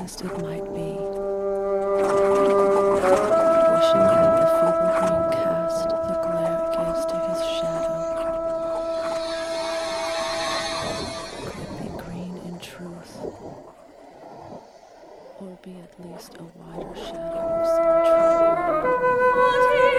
darkest it might be, wishing that the feeble green cast the glare it gives to his shadow could be green in truth, or be at least a wider shadow of some true green.